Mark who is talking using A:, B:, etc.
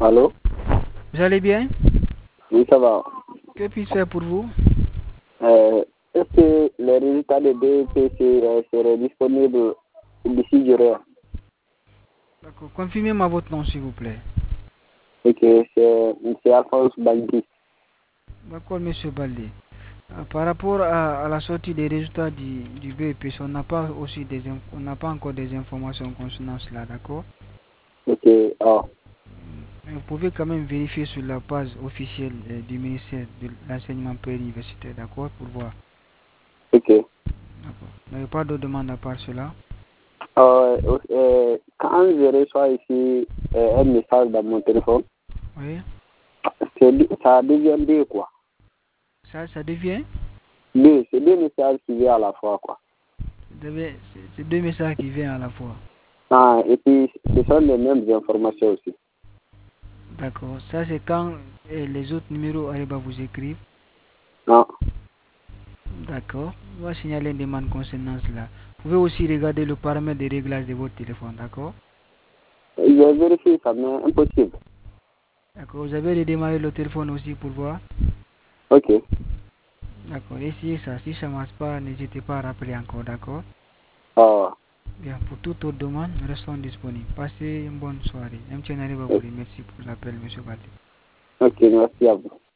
A: Allô?
B: Vous allez bien?
A: Oui, ça va.
B: Que puis-je faire pour vous?
A: Est-ce que les résultats de BEPC seraient disponibles d'ici durée?
B: D'accord. Confirmez-moi votre nom, s'il vous plaît.
A: Ok, c'est M. Alphonse Bangui.
B: D'accord, monsieur Baldé. Par rapport à la sortie des résultats du BEPC, on n'a pas encore des informations concernant cela, d'accord?
A: Ok, ah,
B: Mais vous pouvez quand même vérifier sur la page officielle du ministère de l'enseignement préuniversitaire, d'accord, pour voir.
A: ok.
B: D'accord. Vous n'avez pas de demande à part cela?
A: Quand je reçois ici un message dans mon téléphone,
B: Oui.
A: ça devient deux, quoi.
B: Ça devient?
A: Deux, c'est deux messages qui viennent à la fois, quoi.
B: C'est deux messages qui viennent à la fois.
A: Ah, et puis, ce sont les mêmes informations aussi.
B: D'accord. Ça, c'est quand les autres numéros arrivent à vous écrire.
A: Non.
B: D'accord. On va signaler une demande concernant cela. Vous pouvez aussi regarder le paramètre de réglage de votre téléphone, d'accord?
A: J'ai vérifié ça, mais impossible.
B: D'accord. Vous avez redémarré le téléphone aussi pour voir.
A: Ok,
B: D'accord. Essayez ça. Si ça ne marche pas, n'hésitez pas à rappeler encore, d'accord?
A: ah,
B: Bien. Pour toute autre demande, nous restons disponibles. Passez une bonne soirée. M. Nariba vous remercie pour l'appel, M. Balde.
A: ok, merci à vous.